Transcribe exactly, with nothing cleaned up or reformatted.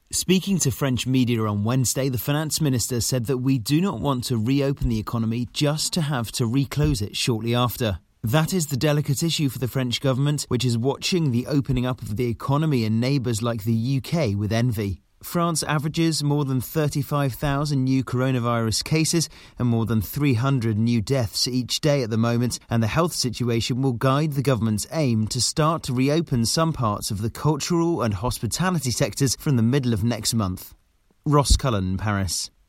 Speaking to French media on Wednesday, the finance minister said that we do not want to reopen the economy just to have to reclose it shortly after. That is the delicate issue for the French government, which is watching the opening up of the economy in neighbours like the U K with envy. France averages more than thirty-five thousand new coronavirus cases and more than three hundred new deaths each day at the moment, and the health situation will guide the government's aim to start to reopen some parts of the cultural and hospitality sectors from the middle of next month. Ross Cullen, Paris.